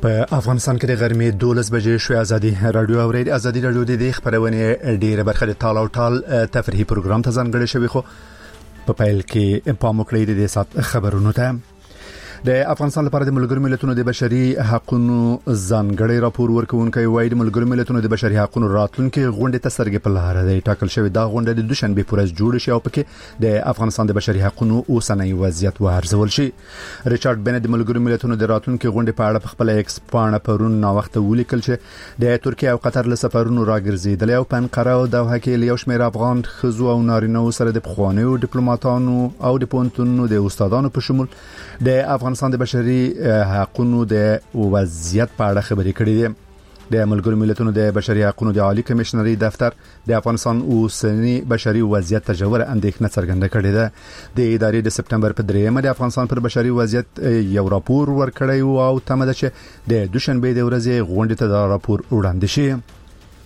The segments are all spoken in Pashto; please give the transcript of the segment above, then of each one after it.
په افغانستان کې د غرمې 12 بجې شوې ازادي رادیو اورید ازادي رادیو د خبرونه ډیره برخه د ټال او ټال تفریحي پروګرام ته ځانګړی شوی خو په پیل کې په موکړې د سات خبرونو ته د افغانستان لپاره د ملګرو ملتونو د بشري حقوقو ځانګړی راپور ورکوونکی وایي د ملګرو ملتونو د بشري حقوقو راتلونکي غونډه ته سرګې په لار دی ټاکل شوی دا غونډه د دوشنبه پورز جوړ شي او پکې د افغانستان د بشري حقوقو اوسنۍ وضعیت وارزول شي ریچارډ بن د ملګرو ملتونو د راتلونکي غونډې په اړه خپل ایکس پاڼه پرون نو وخت ولیکل چې د ترکیه او قطر له سفرونو راګرځیدل او په انقره او دوحه کې یو شمېر افغان خزو او نارینه سره د پخوانیو ډیپلوماټانو او د پونتونو د استادانو په شمول د افغانستان د بشري حقوقو د وضعیت په اړه خبرې کړې دي د ملګرو ملتونو د بشري حقوقو د عالی کمشنري دفتر د افغانستان اوسنی بشري وضعیت ته ژوره اندېښنه څرګنده کړې ده د ادارې د سپټمبر په 3 د افغانستان پر بشري وضعیت یو راپور ورکړی او تمه ده چې د دوشنبه د ورځې غونډې ته دا راپور وړاندې شي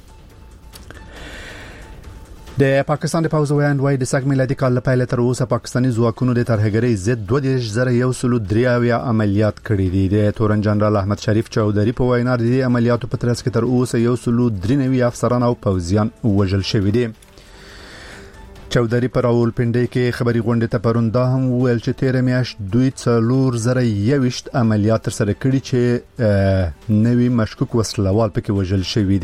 د پاکستان د پوځ ویاند وای د سګ میلادي کال په پیل تر اوسه پاکستاني ځواکونو د ترهګرۍ ضد 2103 عملیات کړي دي د تورن جنرال احمد شریف چودري په وینا د عملیاتو په ترڅ کې تر اوسه 193 افسران او پوځیان وژل شوي دي چودري پر راولپنډي کې خبري غونډه ته پروندا هم ویل چې 13 میاشت دوی 4021 عملیات تر سره کړي چې نوي مشکوک وسلوال پکې وژل شوي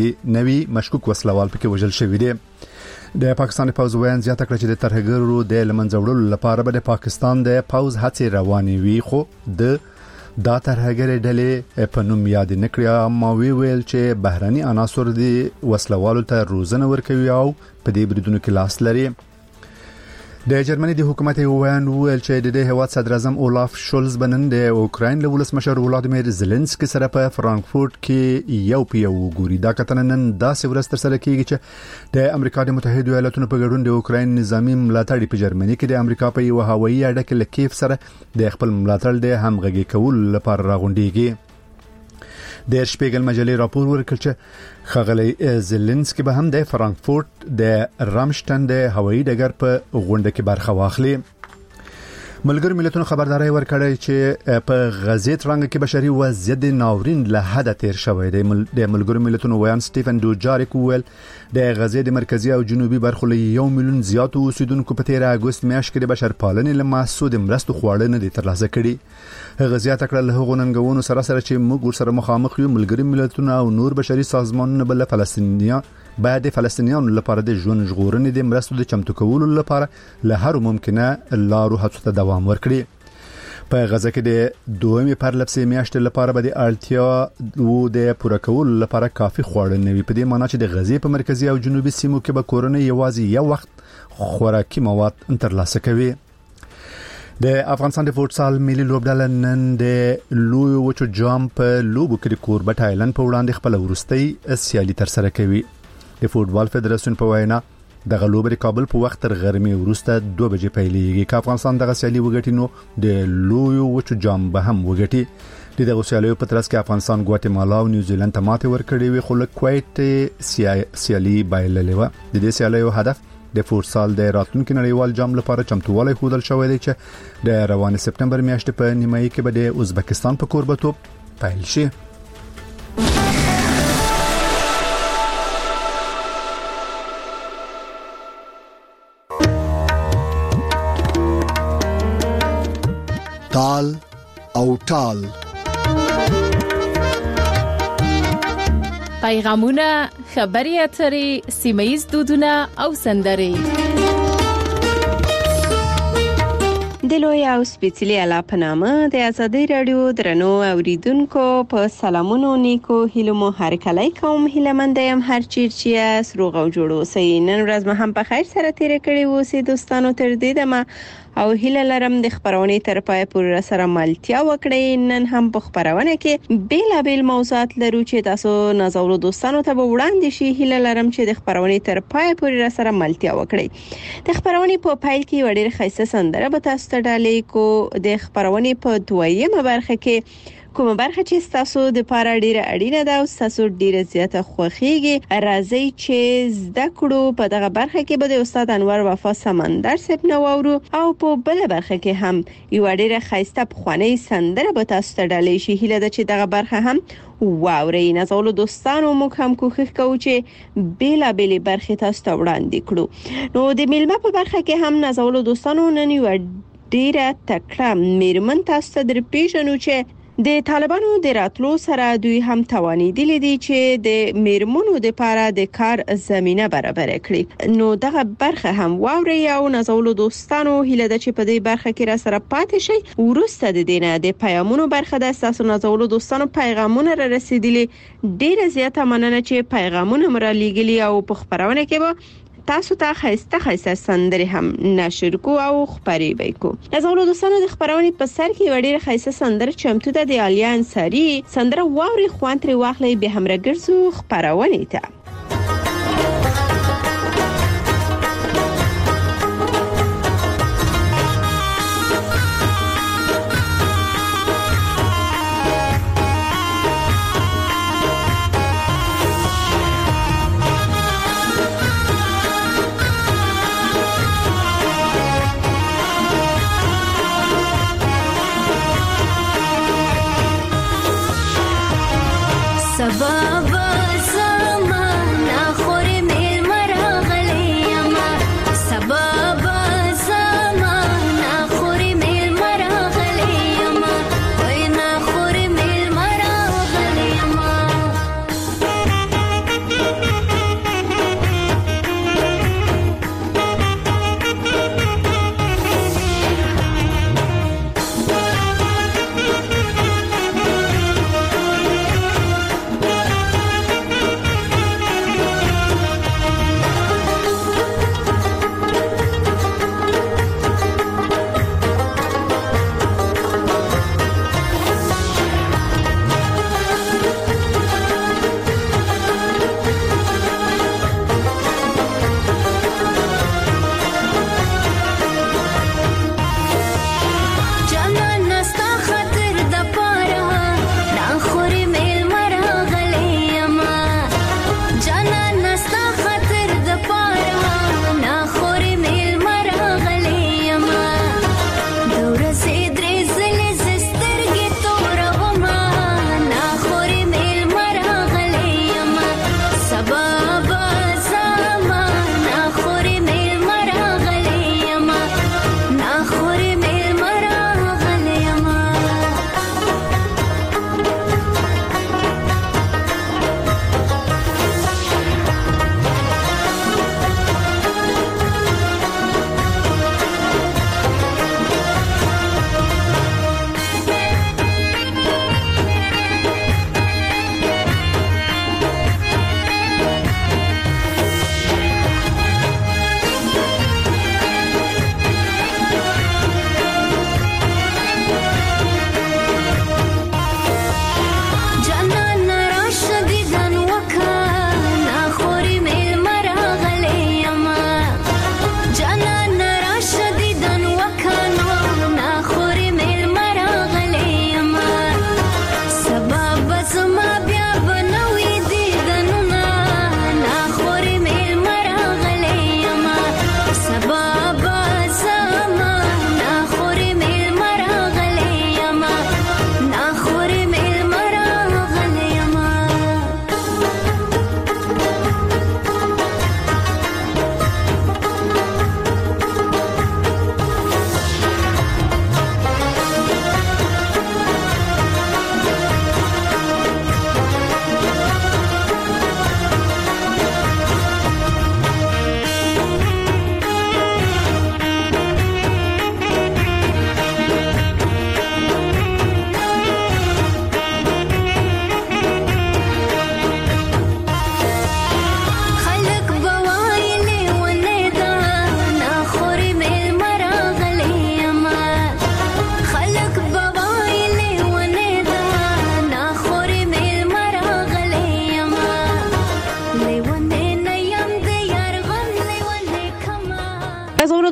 دي د پاکستان پوځ ویان زیاته کړ چې د ترهګرو د لمنځوړلو لپاره به د پاکستان د پوځ هڅې روانې وي خو د دا ترهګر ډلې په نوم یاد نکړي ما ویل چې بهراني عناصر د وسلوالو ته روزنه ورکوي او په دې بریدونو کې لاس لري د جرمني د حکومت ویان ویل چې د هیواد صدر اعظم اولاف شولز بنن د اوکراین له ولسمشر ولادیمیر زيلنسکي سره په فرانکفورت کې یو ګوري دا کتنه نن داسې ورځ تر سره کیږي چې د امریکا د متحده ایالاتونو په ګډون د اوکراین نظامی ملاتړ په جرمني کې د امریکا په یو هوایي اډه کې لکیف سره د خپل ملاتړ د همغږي کول لپاره راغونډيږي د شپږل مجلې راپور ورکړ چې خغلی زيلنسکي به هم د فرانکفورت د رامشتن د هوایي ډګر په غونډه کې برخه واخلي ملګرو ملتونو خبرداري ورکړی چې په غزې ترنګ کې بشري وضعیت ناورین له حد تیر شوی دی د ملګرو ملتونو ویان سټيفن دوجاریک ویل د غزې د مرکزی او جنوبي برخو له 1 میلیون زیات اوسیدونکو په 13 اگست میاشت کې د بشرپالنې له محسود مرستو خوړنه دي ترلاسه کړي غزيات کړل له غوننګونو سره چې موږ سره مخامخ یو ملګرو ملتونو او نور بشري سازمانونو بل فلسطینیان بعد فلسطینیانو لپاره د ژوند ژغورنې د مرستو د چمتو کولو لپاره له هر ممکنه لارو هڅو ته دوام ورکړي په غزه کې د دویمې پرلپسې میاشتې لپاره به د اړتیا وو د پوره کولو لپاره کافي خوړنه وي په دې معنی چې د غزې په مرکزی او جنوبي سیمو کې به کورونه یوازې یو وخت خوراکي مواد ترلاسه کوي د افغانستان د فوټسال ملي لوبډله نن د لوی وچو جام په لوبو کې د کوربټ آیلند په وړاندې خپل ورستۍ سیالي تر سره کوي د فوټبال فدراسیون په وینا د غلوب د کابل په وخت تر غرمې وروسته 2 بجې پیلېږي چې افغانستان د غسیالي وګټي نو د لوی وچو جام به هم وګټي د غسیالي په ترڅ کې افغانستان ګواتیمالا او نیوزیلند ته ماته ورکړي وي خو له کویت سیالي بایللې و د دې سیالي هدف د فوټسال د راتلونکي نړیوال جام لپاره چمتووالی خودل شوی دی چې د روان سپټمبر میاشتې په نیمایي کې به د ازبکستان په کوربتوب پیل شي تال او ټال پیغامونه خبري اترې سیمایي دودونه او سندري د لوی او سپیڅلي علاقه نامه د ازادي رادیو درنو اوریدونکو په سلامونو نیکو هیلو مو هر کله کوم هیلمندم هر چیرچیا سروغ او جوړو سي نن ورځ مه هم په خیر سره تیر کړی وو سي دوستانو تر دې دمه او هیله لرم د خبرونه تر پای پورې سره ملتیا وکړي نن هم په خبرونه کې بیلابل موضوعات لرو چې تاسو نازولو دوستانو ته وړاندې شي هیله لرم چې د خبرونه تر پای پورې سره ملتیا وکړي د خبرونه په پایل کې وړي خیسه سندره به تاسو ته ډالې کو د خبرونه په دویمه برخه کې کومه برخه چې تاسو د پاره ډیره اړینه ده او تاسو ډیره زیاته خوښیږي راځي چې زده کړو. په دغه برخه کې به د استاد انور وفا سمندر صاحب نو اورو او په بل برخه کې هم یو ډیره خاصه پخوانی سندره به تاسو ته ډالې شي. هیله ده چې دغه برخه هم واوري. نازولو دوستانو موږ هم کوښښ کوو چې بیلا بیل برخه تاسو ته وړاندې کړو. نو د میلمه په برخه کې هم نازولو دوستانو نن یو ډیره تکړه میرمن تاسو ته درپېژنو چې د طالبانو د راتلو سره دوی هم توانیدلی دي چې د میرمنو د لپاره د کار زمينه برابر کړي. نو دغه برخه هم واوري او نازولو دوستانو هیله ده چې په دې برخه کې را سره پاتې شي. ورسته د دینه د پیغامونو برخه د تاسو نازولو دوستانو پیغامونه را رسیدلي. ډیره زیاته مننه چې پیغامونه مر لېګلي او په خبرونه کې به تاسو ته خاصه سندره هم نشر کو او خبري وکړو. نازولو دوستانو د خبرونه په سر کې وړي خاصه سندره چمتو ده د علي انصاری سندره واوري خوانتري واخلې به هم راګرځو خبرونه ته. Sabah bersama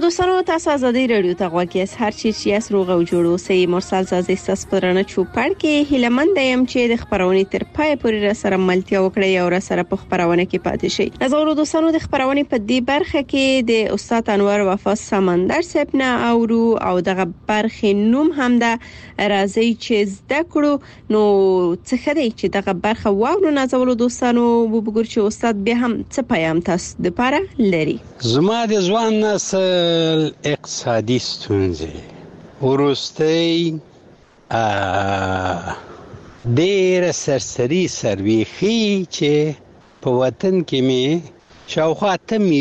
دوستانو تاسو ازادي رادیو ته غواړئ هر چی چې روغ او جوړ اوسئ. مرسل زازي تاسو پرانه چوپړ کې هیلمند یم چې د خبرونه تر پای پورې را سره ملتیا وکړي او را سره په خبرونه کې پاتې شي. نظر دوستانو د خبرونه په دې برخه کې د استاد انور وفا سمندر صاحب نه او دغه برخه نوم هم ده راځي چې زده کړو. نو څه خدای چې دغه برخه واورو نظر دوستانو وګورئ چې استاد به هم څه پیغام تاسو د پاره لري. زما د ځوان نسل اقتصادي ستونزې ورستی ډېر سرسري سرویخي چې په وطن کې می شاوخوا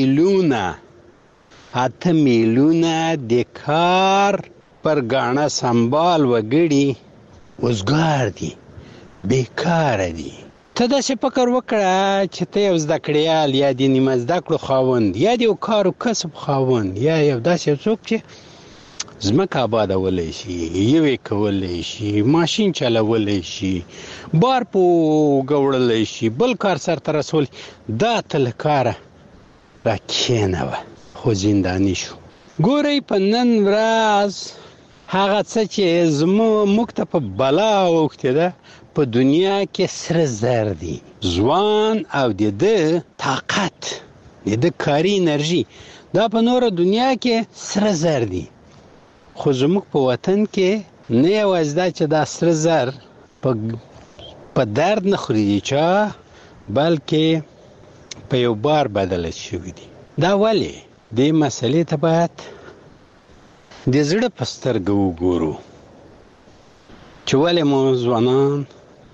8 میلیونه د کار پر غاڼه سنبال وګړي وزګار دي، بیکار دي. ته دا څه فکر وکړه چې ته یو زده کړیال یا د نیمه زده کړو خاوند یا د یو کار او کسب خاوند یا یو داسې څوک چې ځمکه آبادولی شي، یوې کولی شي، ماشین چلولی شي، بار په وړلی شي، بل کار سرته رسولی، دا ته له کاره را کښېنوه خو زنداني شو. ګورئ په نن ورځ هغه څه چې موږ ته په بلا اوښتې ده په دنیا کې سره زر دي. ځوان او د ده طاقت، د ده کاري انرژي دا په نوره دنیا کې سره زر دي. خو زموږ په وطن کې نه یوازې دا چې دا سره زر په درد نه خوري دي چا، بلکې په یو بار بدله شوي دي. دا ولې؟ دې مسئلې ته باید د زړه په سترګه وګورو چې ولې مو ځوانان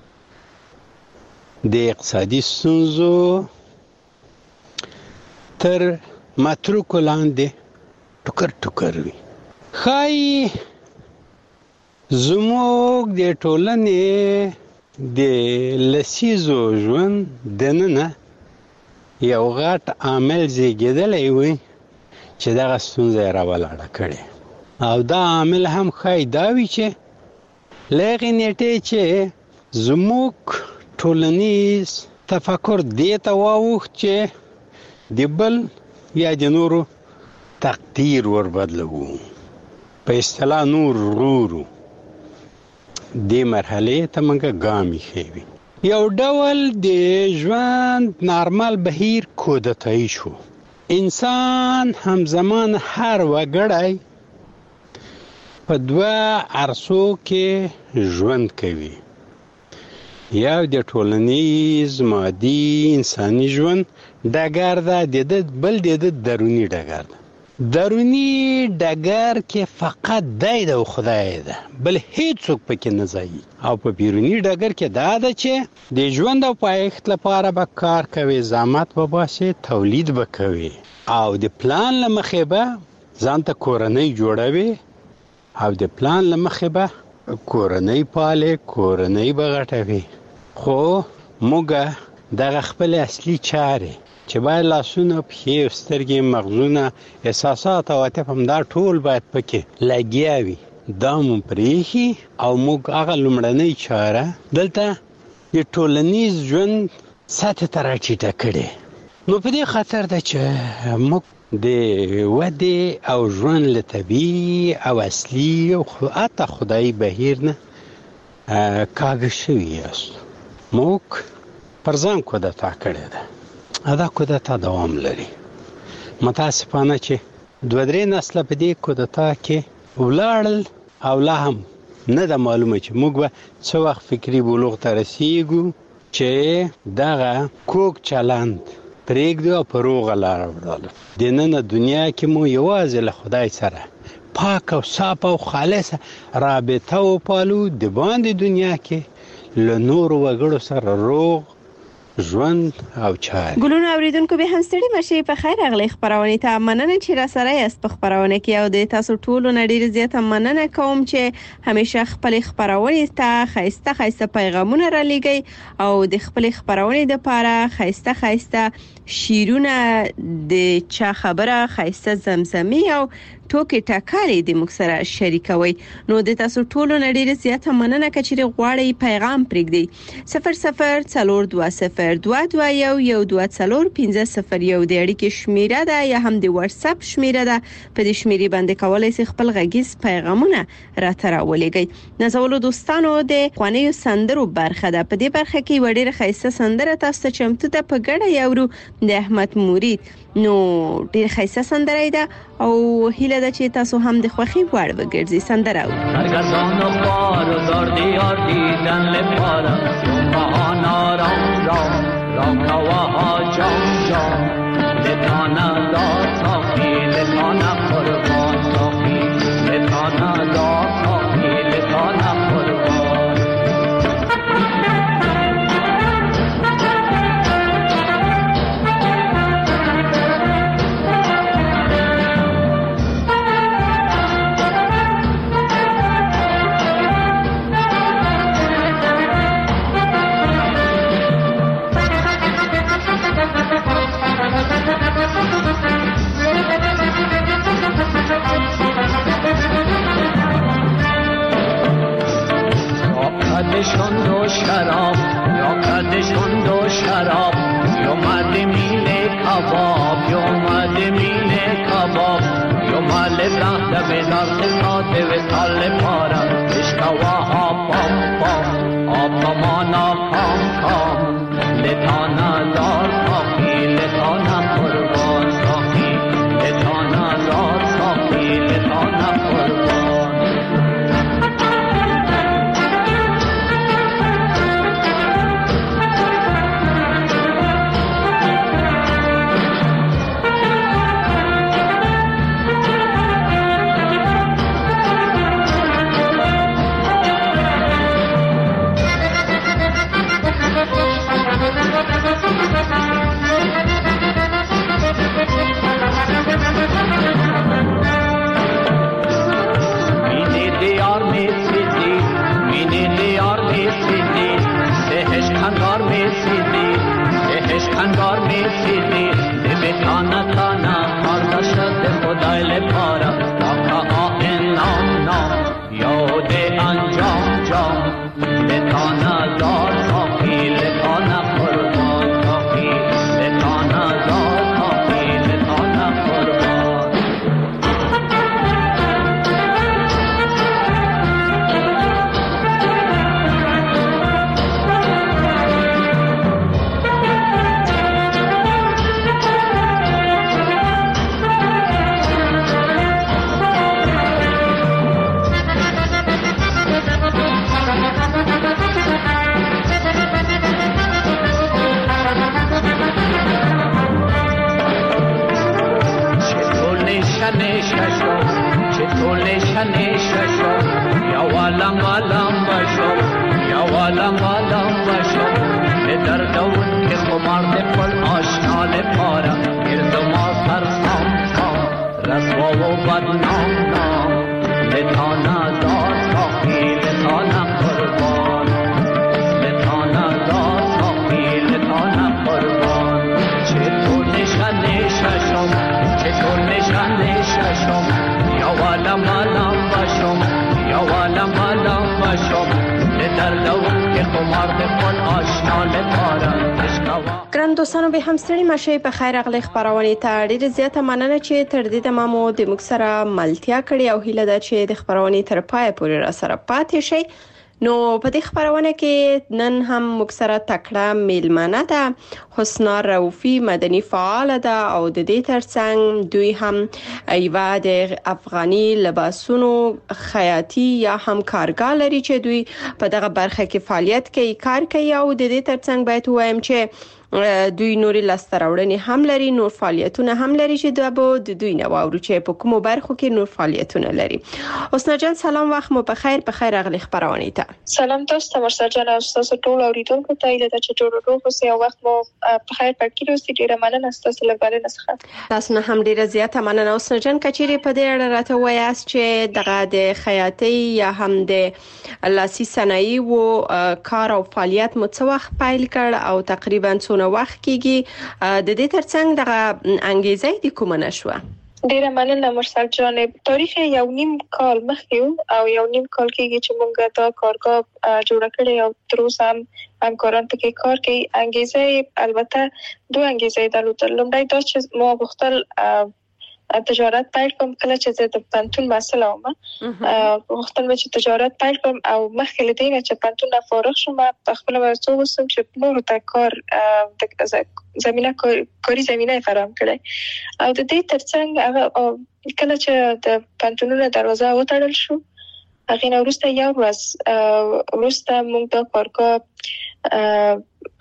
د اقتصادي ستونزو تر متروکو لاندې ټوکر وي. ښایي زموږ د ټولنې د لسیزو ژوند دننه یو غټ عامل زیږېدلی وي چې دغه ستونزه یې راولاړه کړې، او دا عامل هم ښایي دا وي چې له هغې نېټې چې زموږ ټولنیز تفکر دې ته واوښت چې د بل یا د نورو تقدیر وربدلوو، په اصطلاح نور ورورو. دې مرحلې ته موږ ګام ایښی وي. یو ډول د ژوند نارمل بهیر کودتایي شو. انسان همزمان هر وګړی په دوه عرصو کې ژوند کوي. یو د ټولنیز مادي انساني ژوند ډګر ده، بل د دروني ډګر ده. دروني ډګر کې فقط دی او خدای ده، بل هیڅوک پکې نه ځایي. او په بیروني ډګر کې دا ده چې د ژوند او پایښت لپاره به کار کوي، زحمت به باسي، تولید به کوي، او د پلان له مخې به ځان ته کورنۍ جوړوي، او د پلان له مخې به کورنۍ پالي، کورنۍ به غټوي. خو موږ دغه خپل اصلي چارې چې باید لاسونه، پښې، سترګې، مغزونه، احساسات او عاطفه همدا ټول باید پکې لګیا وي، دا مو پرېښي او موږ هغه لومړنۍ چاره دلته د ټولنیز ژوند سطح ته راټیټه کړې. نو په دې خاطر ده چې موږ د ودې او ژوند له طبیعي او اصلي او حتی خدایي بهیر نه کاږه شوي یاست. موږ پر ځان کودتا کړې ده. دا کودتا دوام لري. متاسفانه چې 2-3 نسله په دې کودتا کې ولاړل او لا هم نه ده معلومه چې موږ به څه وخت فکري بلوغ ته رسیږو چې دغه کوږ چلند پرېږدو او په روغه لاره ولاړو. د ننه دنیا کې مو یوازې له خدای سره پاک او صاف او خالصه رابطه وپالو، د باندې دنیا کې له نورو وګړو سره روغ ژوند او چارې. ګلونه اوریدونکو به هم ستړي مشي په خیر اغلی خبرونه ته مننه چې را سره یاست په خبرونه کې، او د تاسو ټولو نړۍ زیاته مننه کوم چې همیشه خپل خبرونه ته خایسته پیغامونه را لګي او د خپل خبرونه د پاره خایسته شیرونه د چا خبره خایسته زمزمي او ټوکې ټکالې د موږ سره شریکوي. نو د تاسو ټولو نړۍ زیاته مننه چې غواړئ پیغام پرېږدئ. 0042 02212401501 د اړیکې شمیره ده یا هم د واتس اپ شمیره ده. په دې شمیرې باندې کولای شئ خپل غږیز پیغامونه راته راولېږئ. نازولو دوستانو د خوانیو سندرو برخه ده. په دې برخه کې وړي خیسته سندره تاسو ته چمتو ده په ګډه یورو د احمد مرید. نو ډیر خیسته سندره ده او هیله ده چې تاسو هم د خوخي وړ وګرځي سندره. سرگردان خوار و دار دیار دیدن لپاره بهانا رام رام رام کواها جام جام لتانا دار ساخی لتانا قربان ساخی لتانا دار ساخی لتانا قربان. کدشون دو شراب یا کدشون دو شراب یومد میله کباب یومد میله کباب یومد رخت به درد ساده و سال پارا اشکواها بام بام آبمانا کام کام لتانا دار ساخی لتانا قربان ساخی لتانا دار ساخی لتانا قربان. خندار می سیدی به تانا تانا کار شد خدای لپارا تا آن نام نام یاد انجام جام لتانا دار ساخی لتانا قربان ساخی لتانا دار ساخی لتانا قربان. نششو یا والام والام باشو یا والام والام باشو به دردون که خمارد پل آشنا لپارا گرد ما سر سام سام رسوا و بدنام نام لتانا دار ساخی لتانا قربان لتانا دار ساخی لتانا قربان. چطور نششم چطور نششم یا والام والام باشم یا والام والام باشم به دردون که خمارد پل آشنا لپارا ګران دوستانو به هم ستړي مشه په خیر اغلی خبرونه ته ډیره زیاته مننه چې تر دې تمامو د موږ سره ملتیا کړی او هیله ده چې د خبرونه تر پای پورې را سره پاتې شي. نو په دې خبرونه کې نن هم موږ سره تکړه میلمنه ده حسنا رؤفی مدني فعال ده او د دې ترڅنګ دوی هم ایوا د افغاني لباسونو خیاطي یا هم کارګر لري چې دوی په دغه برخه کې فعالیت کوي کار کوي او د دې ترڅنګ باید وایم چې دوی نوري لاستراوړنې هم لري نور فعالیتونه هم لري چې د دوی نه واورو چې په کومو برخو کې نور فعالیتونه لري. حسنا جان سلام وخت مو بخیر اغلی خبرونه ته. سلام تاسو مرسا جان او تاسو ټول اوریدونکو ته ایله چې ټول اوسئ او وخت مو بخیر پکې اوسئ. ډیره مننه تاسو لپاره نسخه تاسو نه هم ډیره زیاته مننه. حسنا جان کچېری په دې اړه راته وایاست چې دغه د خیاطي یا هم د لاسي صنایع او کار او فعالیت مو څو وخت پیل کړ او تقریبا څونه وخت کېږي د دې ترڅنګ دغه انګیزه د کومه نشوه؟ ډیره مننه مرسل جان. تاریخ یو نیم کال مخکې او یو نیم کال کېږي چې موږ دا کارګاه جوړ کړې او تر اوسه هم همکاران پکې کار کوي. انګیزه البته دوه انګیزه درلودل. لومړی دا چې ما غوښتل تجارت پیل کوم کله چې زه د پانتون مسله وم. غوښتل مې چې تجارت پیل کوم او مخکې له دې چې پانتون فارغ شوم په خپل ورڅو وسم چې نور ته کار زمينه کاری زمينه فراهم کړي. او د دې ترڅنګ هغه کله چې د پانتونونو دروازه وتړل شو هغه نو وروسته یو ورځ وروسته موږ د کارګاه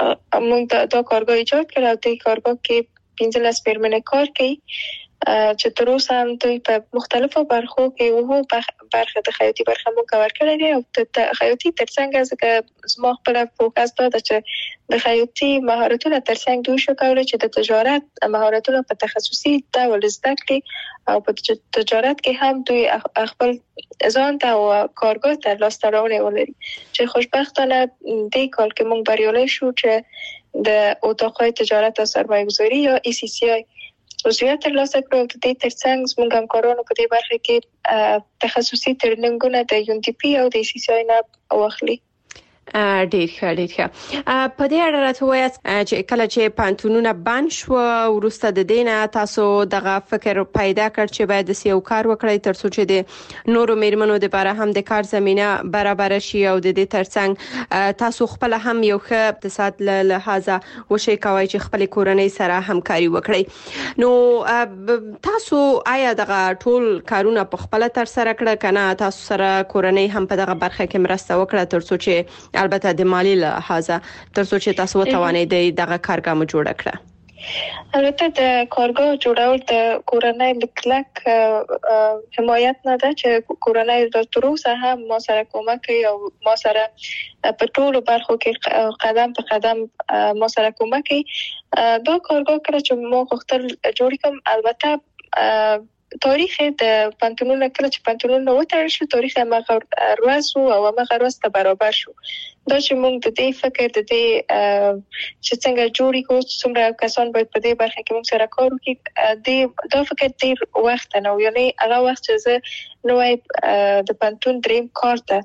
ایجاد کړو. د کارګاه کې 15 پیرمنه کار کوي چې تر اوسه هم دوی په مختلفو برخو کې وو برخه د خیاطي برخه مو کور کړی دی او د خیاطي ترڅنګ ځکه زما خپل فوکس دا چې د خیاطي مهارتونه ترڅنګ دوی شو کولای چې د تجارت مهارتونه په تخصصي ډول زده کړي او په تجارت کې هم دوی خپل ځان ته او کارګاه ته لاستهراوړنه ولري چې خوشبختانه د کال کې موږ بریالي شو چې د اتاقای تجارت او سرمایه‌گذاری یا ECCI وضعیت ترلاسه کړو. د دې ترڅنګ زموږ همکارانو په دې برخه کې تخصصي ترنینګونه د UNDP او د ECCI نه واخلي. ډیر ښه. په دې اړه راته وایاست چې کله چې پانتونونه بند شو ورسته د دینه تاسو دغه فکر پیدا کړ چې باید یو کار وکړئ ترڅو چې د نورو میرمنو لپاره هم د کار زمينه برابر شي او د دې ترڅنګ تاسو خپل هم یو ښه اقتصاد له لحاظه وشي کوي چې خپل کورنۍ سره همکاري وکړي. نو تاسو آیا دغه ټول کارونه په خپل تر سره کړه کنه تاسو سره کورنۍ هم په دغه برخه کې مرسته وکړه ترڅو چې البته د مالی لحاظه ترڅو چې تاسو وتوانئ دغه کارګاه مو جوړ کړه؟ البته د کارګاه جوړول د کورنۍ لکلک حمایت نه ده چې کورنۍ د تر اوسه هم ما سره کومک کوي او ما سره په ټولو برخو کې قدم په قدم ما سره کومک کوي. دا کارګاه کړه چې ما غوښتل جوړ کوم. البته تاریخ د پانتونونو کله چې پانتونونو وتړل شو تاریخ هغه ورځ او هغه ورځ ته برابر شو. دا چې موږ د دې فکر د دې چې څنګه جوړی کو څومره کسان باید په دې برخه کې موږ سره کار وکړي دا فکر ډیر وخت نه یعنی هغه وخت چې زه نوې د پانتون دریم کار ته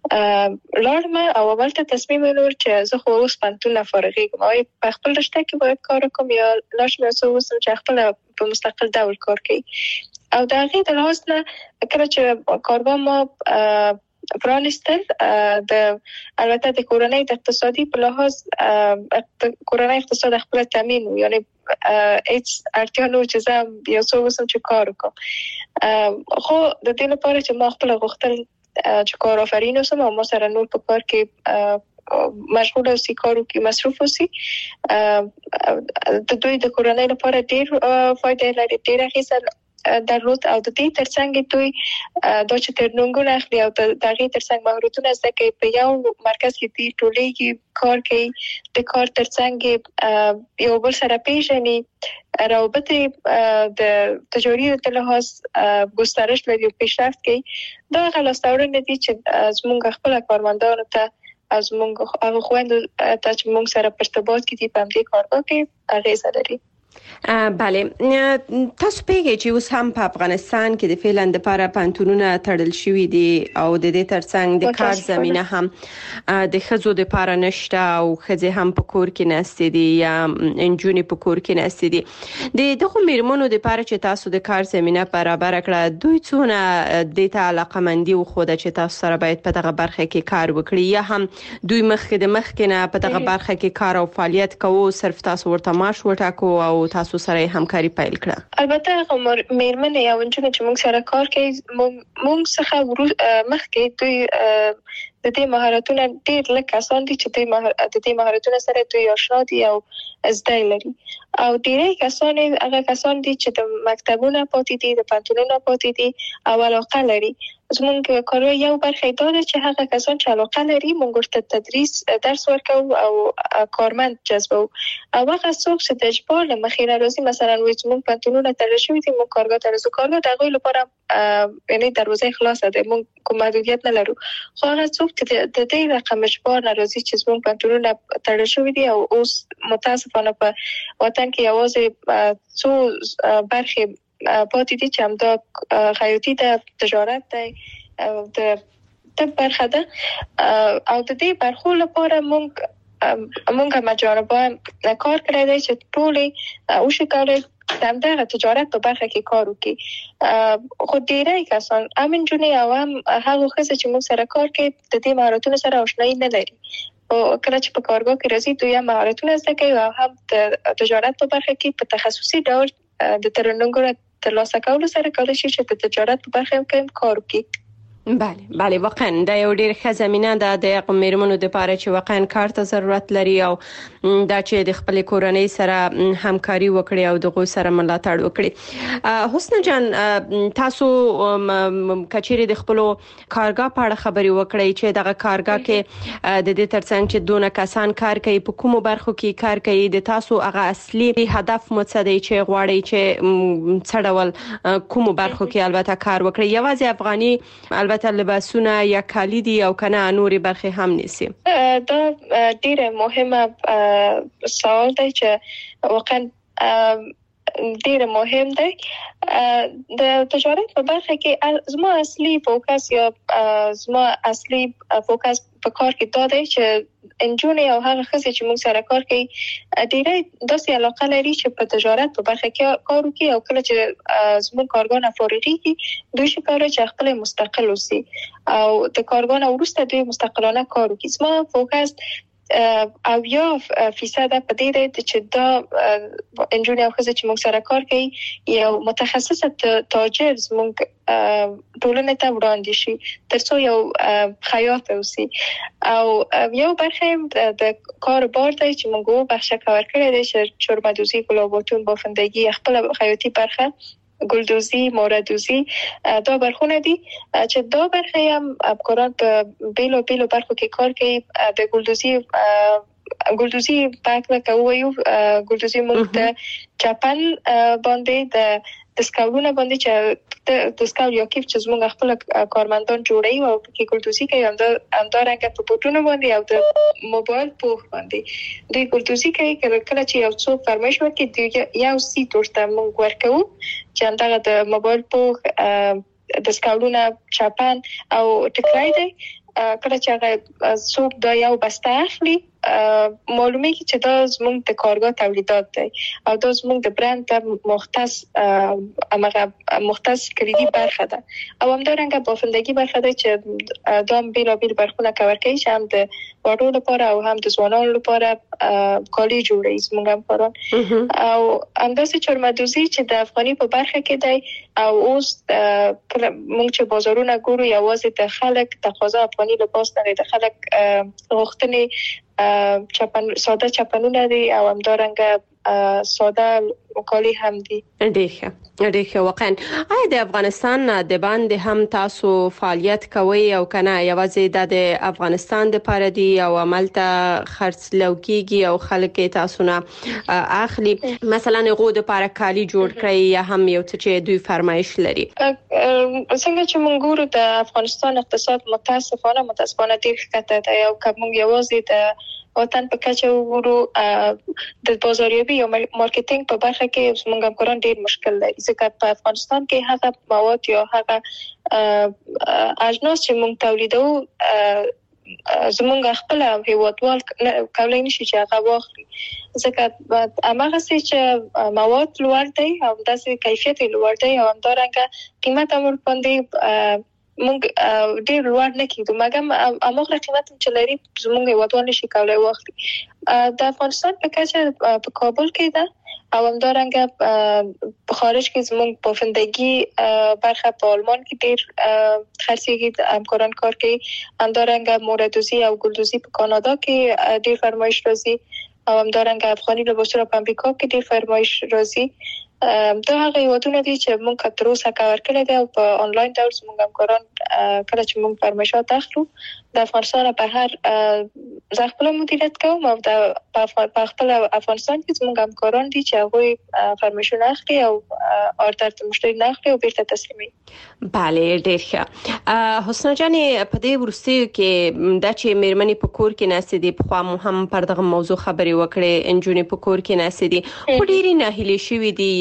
لارم او اولته تصمیم ونیول چې زه خو اوس پانتون فارغېږم او په خپل رشته کې باید کار وکم یا لاشم اوس چې خپل په مستقل ډول کار کوي. او دا غي د لحاظ نه کله چې کارګاه ما پرانستل د البته د کورنۍ د اقتصادي په لحاظ کورنۍ اقتصاد خپل تامین یعنی هیڅ اړتیا نه چې زه یو څو وسم چې کار وکم. خو د دې لپاره چې ما خپل غوښتل چې کار آفرین اوسم او ما سره نور په کار کې مشغول اوسې کارو کې مصروف اوسې د دوی د کورنۍ لپاره ډیر فائدې لري ډیر اغیزه درلود او د دې ترڅنګ دوی د چترنګونو اخلي او د دغه ترڅنګ مهارتونه زده کوي په یو مرکز کې دی ټولېږي کار کوي د کار ترڅنګ یو بل سره پیژني رابطه د تجاري د لحاظ گسترش لري او پیشرفت کوي. دا غلاستورنه دي چې زموږ خپل کارمندانو ته از موږ هغه خويندو ته چې موږ سره په ارتباط کې دي په دې کارګاه کې اغیزه لري. بله تاسو پیږئ چې اوس هم په افغانستان کې د فعلن لپاره پانتونونه تړل شوی دي او د دې ترڅنګ د کار زمينه هم د خزو د لپاره نشته او خزه هم په کور کې نستې دي یا انجونی په کور کې نستې دي. د دغه میرمنو د لپاره چې تاسو د کار زمينه برابر کړه دوی څونه د ته علاقمندي او خو د چې تاسو سره باید په دغه برخه کې کار وکړي یا هم دوی مخکې نه په دغه برخه کې کار او فعالیت کوو صرف تاسو ورته معاش وټاکو او تاسو سره همکاري پیل کړه؟ البته میرمنې یا ونجونې چې موږ سره کار کوي موږ څخه مخکې دوی د دې مهارتونه ډېر لږ کسان دي چې د دې مهارتونه سره دوی آشنا دي او زده لري او ډېری کسان هغه کسان دي چې د مکتبونو پاتې دي د پانتونونو پاتې دي او علاقه لري. زموږ کار یو برخه دا ده چې هغه کسان چې علاقه لري موږ ورته تدریس درس ورکوو او کارمند جذبو او هغه څوک چې د اجبار له مخې راځي مثلا وایي موږ پانتونونه تړل شوي دي موږ کارګاه ته راځو کارګاه د هغوی لپاره یعنی دروازه خلاصه ده موږ کوم محدودیت نه لرو. خو هغه څوک چې د دې رقم اجبار راځي چې موږ پانتونونه تړل شوي دي او اوس متاسفانه په وطن کې یوازې څو برخې پاتې دي چې همدا خیاطي د تجارت دی او د طب برخه ده او د دې برخو لپاره مونږ مجاربه کار کړی دی چې ټولې او شکایت دغه تجارت په برخه کې کار وکړي. خو ډیری کسان امن جونې او هم هغه ښځې چې موږ سره کار کوي د دې مهارتونو سره آشنایي نه لري. او کله چې په کارګاه کې راځي دوی هم مهارتونه زده کوي او هم د تجارت په برخه کې په تخصصي ډول د ترنګونو ترلاسه کولو سره کولای شي چې د تجارت په برخه کې کار وکړي. بله واقعا دا یو ډیر ښه زمينه ده د میرمنو لپاره چې واقعا کار ته ضرورت لري او دا چې د خپل کورنۍ سره همکاري وکړي او دغه سره ملاتړ وکړي. حسن جان تاسو کچېری د خپل کارګاه په اړه خبري وکړي چې دغه کارګاه کې د دې ترڅنګ چې دونه کسان کار کوي په کومو برخو کې کار کوي د تاسو هغه اصلي هدف متصدي چې غواړي چې څړول کومو برخو کې البته کار وکړي یوازې افغاني البته لباسونه یا کالی دي او کنه نوري برخه هم نیسي. دا ډیره مهمه سوال دی چې واقعا ډیره مهم دی. د تجارت په برخه کې زما اصلي فوکس په کار کې دا دی چې انجونې او هغه ښځې چې موږ سره کار کوي ډیره داسې علاقه لري چې په تجارت په برخه کې کار وکړي او کله چې زموږ کارګاه نه فارغېږي دوی شي کولای چې خپل مستقل اوسي او د کارګاه نه وروسته دوی مستقلانه کار وکړي. زما فوکس او 1% په دې دی چې دا انجونې او ښځې چې موږ سره کار کوي یو متخصصه تاجر زموږ ټولنې ته وړاندې شي ترڅو یو خیاط اوسي او یو برخه د کار بار دی چې موږ بخښه کار کړی دی چې چرمدوزی ګلاباتون بافندگی خپل خیاطي برخه ګلدوزی موردوزی دا برخونه دي چې دا برخه هم افکاران په بیلو برخو کې کار کوي. د ګلدوزی پاک کوي ګلدوزی موږ د چپن باندې د سکاولونه باندې چې د سکاول یو کیف چې موږ خپل کارمندان جوړي او کې ګلدوزی کوي همدا رنګ په بوټونو باندې او د موبایل پوښ باندې دوی ګلدوزی کوي. کله چې یو څوک فرمایش وکړي یو سیټ ورته موږ ورکوو چې همدغه د موبایل پوښ د سکاولونه چپن او ټکرای دی. کله چې هغه څوک دا یو بسته اخلي معلومه کی چې دا زموږ د کارګاه تولیدات دی او دا زموږ د برند ته مختص کلیدي برخه ده او همدارنګه بافندگی برخه ده چې دا بیل برخونه کور کوي چې هم د وړو لپاره او هم د ځوانانو لپاره کالي جوړوي زموږ همکاران او همداسې چرمدوزی چې د افغاني په برخه کې دی او اوس موږ چې بازارونه ګورو یوازې د خلک تقاضا افغاني لباس نه د خلک غوښتنې ساده چپنونه دي او همدارنګه ساده وکالي هم دي. ډېر واقعا آیا د افغانستان د باندې هم تاسو فعالیت کوي او کنه یوازې د افغانستان د لپاره دی او عملته خرڅلاو کیږي او خلک تاسو نه اخلي مثلا غو د لپاره کالی جوړ کړی یا هم یو څه چې دوی فرمایش لري؟ څنګه چې موږ ګورو د افغانستان اقتصاد متاسفانه ډېر ښکته دی او کوم یوازې د وطن په کچه وګورو د بازاریابي او مارکیټینګ په برخه کې موږ همکاران ډېر مشکل لري ځکه په افغانستان کې هغه مواد یا هغه اجناس چې موږ تولیدوو زمونږ خپل هیوادوال کولای نشي چې هغه واخلي ځکه هغه چې مواد لوړ دی او داسې کیفیت لوړ دی او همدارنګه قیمت هم باندې موږ ډېر لوړ نه کیدو مګر هغه قیمت چې لري زمونږ هیوادوال نشي کولای واخلي. د افغانستان په کچه په کابل کې ده او همدارنګه په خارج کې زمونږ بافندگی برخه په آلمان کې ډېر خرڅېږي همکاران کار کوي. همدارنګه موردوزی او ګلدوزی په کانادا کې ډېر فرمایش راځي او همدارنګه افغاني لباسونه په امریکا کې ډېر فرمایش راځي. دا هغه یوادونه دي چې موږ تر اوسه کار کړی دی او په انلاین ډول موږ همکاران کله چې موږ فرمایشات اخلو د افغانستان په هر ځخپل مدیریت کوم او د خپل افغانستان کې موږ همکاران دي چې هغه فرمایشونه اخلي او اورډر ته مشتری نه اخلي او بیرته تسلیمي. بله ډېر ښه. حسنا جان په دې ورستي کې د چې میرمنې په کور کې ناسې دي په خو هم پر دغه موضوع خبري وکړي انجونې په کور کې ناسې دي خو ډېری نه هلي شوې دي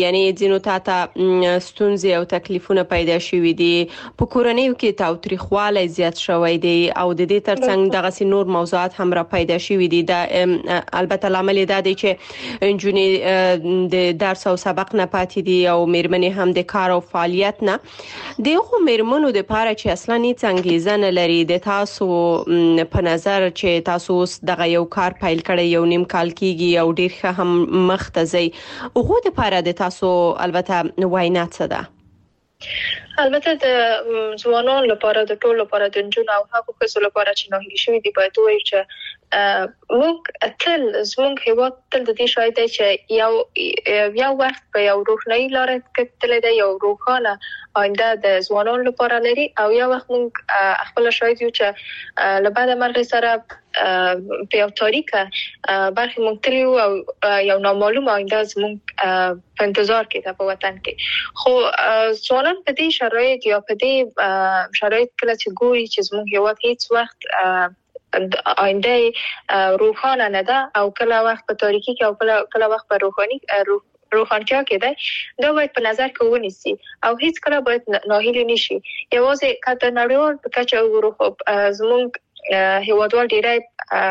یعنی ځینو ته ستونزې او تکلیفونه پیدا شوي دي په کورنیو کې تاوتریخوالی زیات شوی دی او د دې ترڅنګ دغه نور موضوعات هم را پیدا شوي دي. دا البته لامل دا دی چې انجونې د درس او سبق نه پاتې دي او میرمنې هم د کار او فعالیت نه دغه میرمنو د لپاره چې اصلا هیڅ انګیزه نه لري. د تاسو په نظر چې تاسو دغه یو کار پیل کړی یو نیم کال کېږي او ډیر ښه هم مخ ته ځي، هغه د لپاره د تاسو البته وینا څه ده؟ البته د ځوانانو لپاره د ټولو لپاره د جنونو او هغو ښځو لپاره چې ناهیلي شوي دي باید ووایو چې موږ تل زموږ هیواد تل د دې شاهد دی چې یو وخت په یو روښنايي لاره کې تللی دی، یو روښانه آینده د ځوانانو لپاره لري او یو وخت موږ خپل شاهد یو چې له بعد مرګ سره په یو تاریکه برخې موږ تللی او یو نامعلوم آینده زموږ په انتظار کې ده په وطن کې. خو ځوانان په دې شرایط یا په دې شرایط کله چې ګوري چې زموږ هیواد هیڅ وخت آینده روښانه نه ده او کله وخت په تاریکی کې او کله وخت په روښانتیا کې ده، دا باید په نظر کې ونیسي او هیڅ کله باید ناهیلي نشي. یوازې کله نړیوال په کچه وګورو زموږ هیوادوال ډیری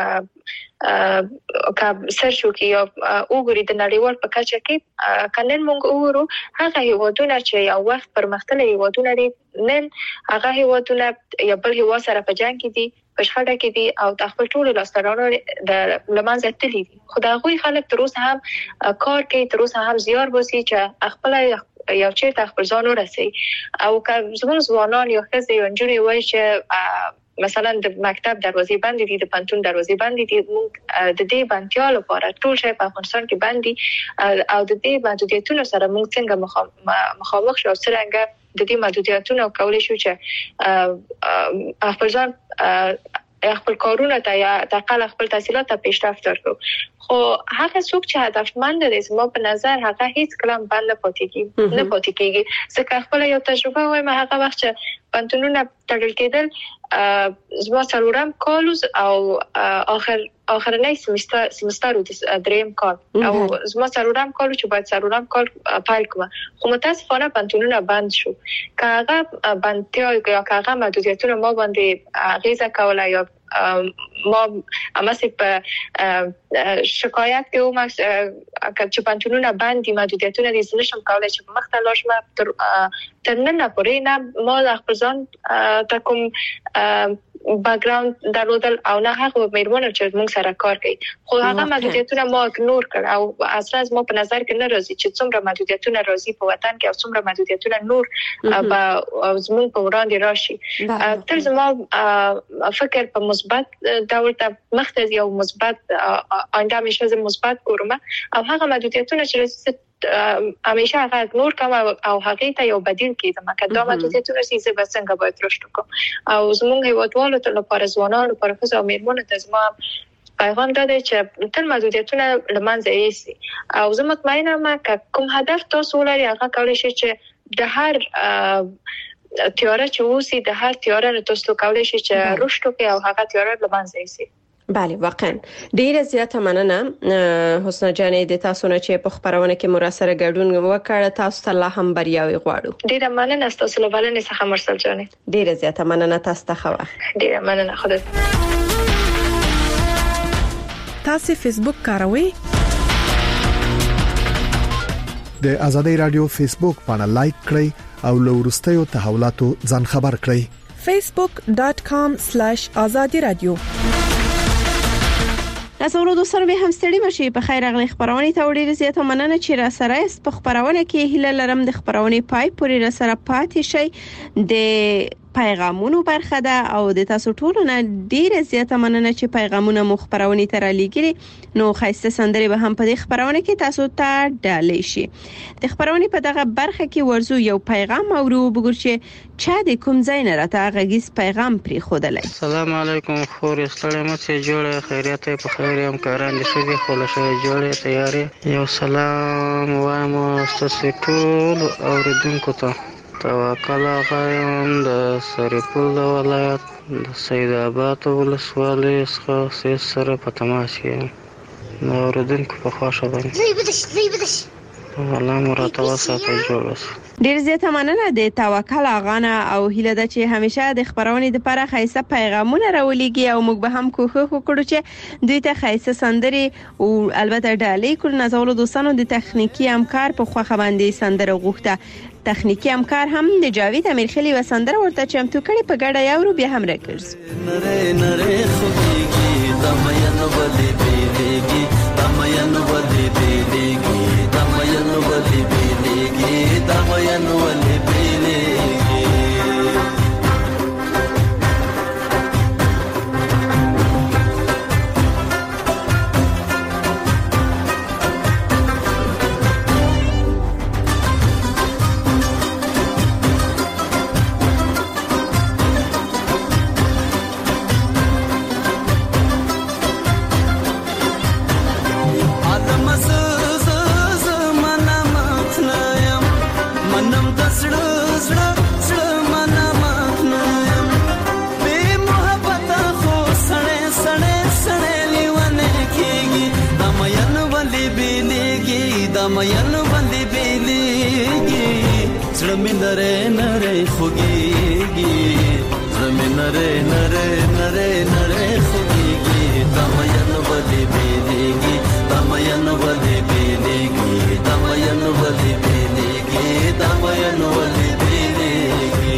که سرچ وکړي یا وګوري د نړیوال په کچه کې کنن موږ وګورو هغه هیوادونه چې یو وخت پرمختللي هیوادونه دي نن هغه هیوادونه یا بل هیواد سره په جنگ کې دي، په شخړه کې دي او د خپل ټولو لاسته د لمنځه تللي دي. خو د هغوی خلک تر اوسه هم کار کوي، تر اوسه هم زیار باسي چې خپل یو چیرته خپل ځان ورسوي. او که زموږ ځوانان یا ښځې یا نجونې وایي چې مثلا د مکتب دروازې بندې دي، د پوهنتون دروازې بندې دي، موږ د دې بندتیا لپاره ټول شی په افغانستان کې بندي او د دې محدودیتونو سره موږ څنګه مخامخ شو او څنګه د دې محدودیتونو کولای شو چې خپل ځان خپل کارونه ته یا تقل خپل تحصیلات ته پیشرفت ورکړو. خو هغه څوک چې هدفمند دي زما په نظر هغه هیڅ کلام بند نه پاتې کیږي. ځکه خپل یو تجربه وایم هغه وخت چې پنتونونه تړل کېدل زما څلورم کال او آخرنی سمستر دریم کال او زما څلورم کال چې باید څلورم کال پیل کوم، خو متاسفانه پنتونونه بند شو. که هغه بندتیا یا که هغه محدودیتونه ما باندې اغیزه کوله یا ما امسی په شکایت کوم چې پنتونونه بندي محدودیتونه دي نشم کولای چې په مخ ته لاړ شم تر نن پورې نه ما خپل ځان ته کوم بیکګراوند درلودل او نه هغه میرمنو چې موږ سره کار کوي. خو هغه محدودیتونه ما اګنور کړ او اصلا ما په نظر کې نه راځي چې څومره محدودیتونه راځي په وطن کې او څومره محدودیتونه نور په زموږ په وړاندې راشي. تر زما فکر په مثبت ډول ته مخته یو مثبت آینده میشه مثبت ګورم او هغه محدودیتونه چې راځي همیشه هغه اګنور کوم او هغه ته یو بدیل کیدم که دا محدودیتونه سیزه به څنګه باید رشد وکړم. او زموږ هیوادوالو ته لپاره ځوانانو لپاره ښځو او میرمنو ته زما پیغام دا دی چې تل محدودیتونه له منځه یوسي او زه مطمئنه یم که کوم هدف تاسو ولرئ هغه کولی شئ چې د هر تیاره چې اوسي د هر تیاره نه تاسو کولی شئ چې رشد وکړئ او هغه تیاره له منځه یوسي. بله واقعا ډیره زیاته مننه حسنا جانې د تاسو نه چې په خبرونه کې مراسله ګډون وکړه. تاسو ته الله هم بریاوي غواړو. ډیره مننه تاسو له بلنې څخه مرسل جانې. ډیره زیاته مننه تاسو ته خو. ډیره مننه خدای. تاسو فیسبوک کاروئ؟ د آزادۍ رادیو فیسبوک باندې لایک کړئ او له ورستیو تحولاتو ځان خبر کړئ. facebook.com/azadi radio. تاسو دوستانو به هم ستړي مشي په خیر اغلی خبرونه ته وړي زیاته مننه چې را سره است په خبرونه کې هله لرم د خبرونه پای پورې را سره پاتې شي د پیغامونو برخه ده او د تاسو ټولو نه ډیره زیاته مننه چې پیغامونه مو خبرونه ته را لېږلي. نو خاصه سندري به هم په دې خبرونه کې تاسو ته ډالې شي. د خبرونه په دغه برخه کې ورزو یو پیغام اورو وګور چې چا د کوم ځای نه راته غږیز پیغام پری خودلای. السلام علیکم خور استړی مت چې جوړه خیریت په خیر یم کاران دي شي خو له شي جوړه تیارې یو سلام وایم تاسو ټول اوریدونکو ته. توکل غایم د سرپل ولایت د سید آباد ولسوالۍ څخه سره په تماس کې نو اوریدونکو په خوښه باندې والله مراته وساته جوړ اوس. ډیر زیاته مننه د توکل اغانه او هیله ده چې همیشه د خبرونې لپاره خیسه پیغامونه راولېږي او موږ به هم کوښښ وکړو چې دوی ته خیسه سندري او البته ډالۍ کول. نازولو دوستانو د تخنیکی همکار په خوخه باندې سندره غوښته. تخنیکی همکار هم د جاوید امیرخیلی و سندره ورته چمتو کړي په ګډه یو بیا هم راکړس. نره نره خوږیږي دمین ولې بیلېږي دمین ولې بیلېږي دمین ولې بیلېږي دمین ولې بیلېږي. دمین ولې بیلېږي زړه مې نری نری خوږیږي زړه مې نری نری نری نری خوږیږي دمین ولې بیلېږي دمین ولې بیلېږي دمین ولې بیلېږي دمین ولې بیلېږي.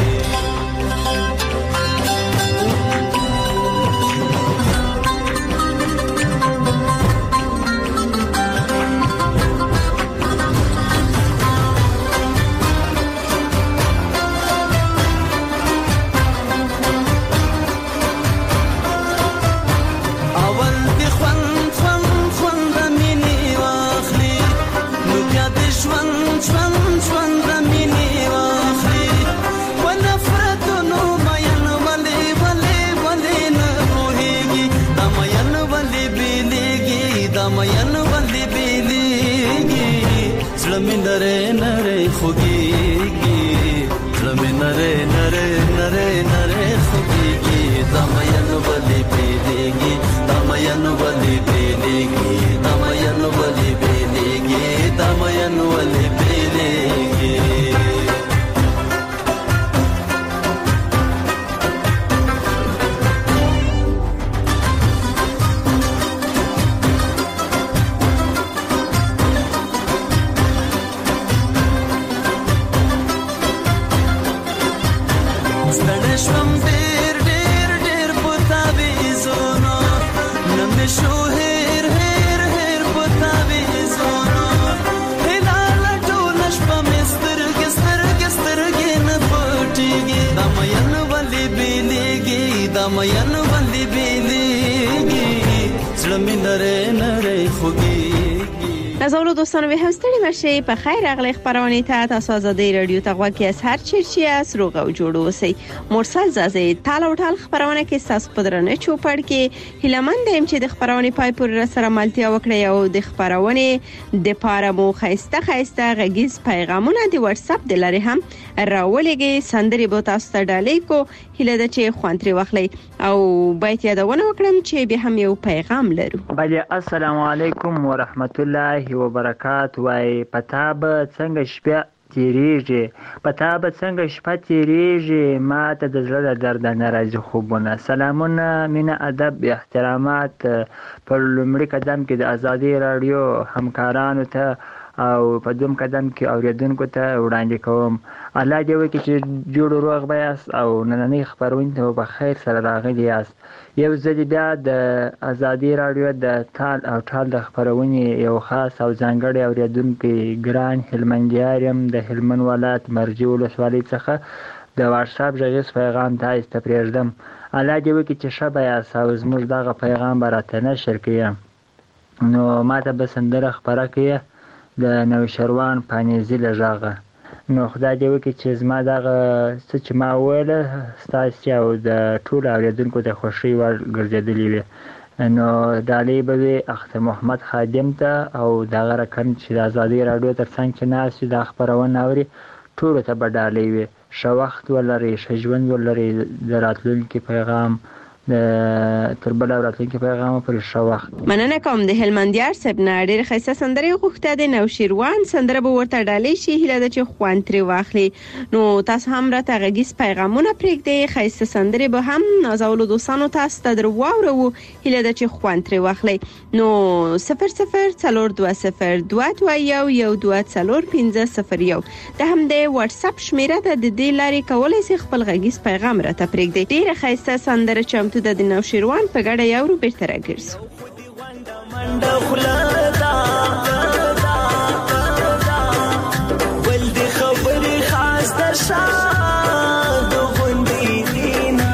نازولو دوستانو به هم ستړي مشي په خیر اغلی خبرونه ته تاسو آزادۍ رادیو ته غوږی از هر چیرچی از روغ او جوړ اوسئ. مرسل زازه تال او ټال خبرونه کې تاسو په درنه چوپړ کې هیلمند يم چې د خبرونه پای پورې سره ملتیا وکړي او د خبرونه د پاره مو خيسته غږیز پیغامونه د واتس اپ د لارې هم راولېږي. سندري به تاسو ته ډالۍ کو هیله ده چې خوانتري واخلي او باید یادونه وکړم چې به هم یو پیغام لرو. بله السلام علیکم ورحمت الله وبرکاته. وای پتا به څنګه شپه تیریږي پتا به څنګه شپه تیریږي ما ته د زړه درد نه راځي خوبونه. سلامونه مینه ادب احترامات پر لومړي قدم کې د ازادي رادیو همکارانو ته او په دوم قدم کې اوریدونکو ته وړاندې کوم. الله دې وکړي چې جوړ روغ بیاست او نننۍ خبرونه ته په خیر سره راغلي یاست. یو ځل بیا د ازادي رادیو د تال او ټال د خبرونې یو خاص او ځانګړی اوریدونکي ګران هلمندیار یم د هلمند ولایت مرجې ولسوالۍ څخه د واتس اپ غږیز پیغام تاسو ته پرېږدم. الله دې وکړي چې ښه بیاست او زموږ دغه پیغام به راته نشر کړي. نو ما ته به سندره خپره کړي د نوشروان پانیزي له غږه. نو خدای دې وکړي چې زما دغه څه چې ما وویله ستاسو او د ټولو اورېدونکو د خوښۍ وړ ګرځېدلې وي. نو ډالۍ به وي اختر محمد خادم ته او دغه رقم چې د ازادي راډیو تر څنګ چې ناست وي دا خپرونه اوري ټولو ته به ډالۍ وي. ښه وخت ولرئ، ښه ژوند ولرئ، د راتلونکي پیغام تر بل راتلونکي پیغام پر ښه وخت. مننه کوم. د هلمندیار صاحب نه ډېر ښایسته سندره غوښته د نوشیروان سندره به ورته ډالۍ شي. هیله ده چې خوند ترې واخلي. نو تاسو هم راته غږیز پیغامونه پرېږدئ. ښایسته سندرې به هم نازولو دوستانو تاسو ته در واورو. هیله ده چې خوند ترې واخلئ. نو 004222120450 د همدې واتس اپ شمیره ده. د دې لارې کولای شئ خپل غږیز پیغام راته پرېږدئ. ډېر ښایسته سندره چمتو ده د نوشیروان په ګډه یو بیرته راګرځو. ول دې خبرې خاص در شاد غوندې دینا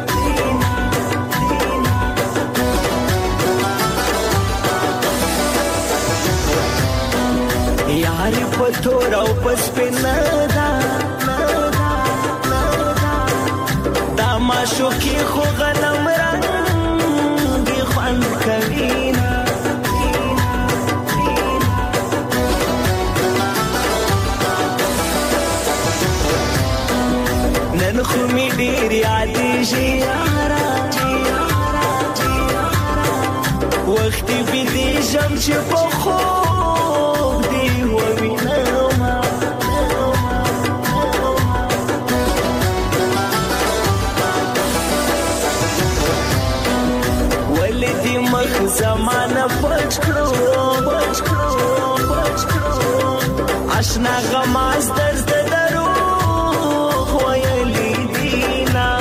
یاري په تور او پس پنه دا ما شوکي خو غنم رنګ خوند کوي نن خو می ډیر یاد شي وخت به دې شم چې په خوب دی ووینم ولدي مخ زمانه پچ کړو آشنا غماز درد درو خویلی دینا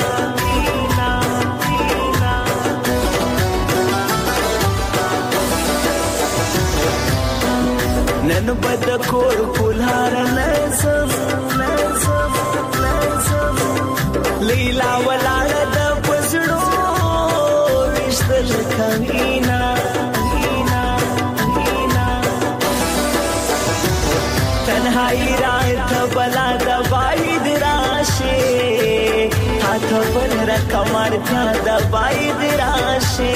نن بد کور کولهار نسم لیلا ولاړه د پسړو وشتل کمینا تنهایی رات بلا دبای دراشه هاتھ بل رکمر تھا دبای دراشه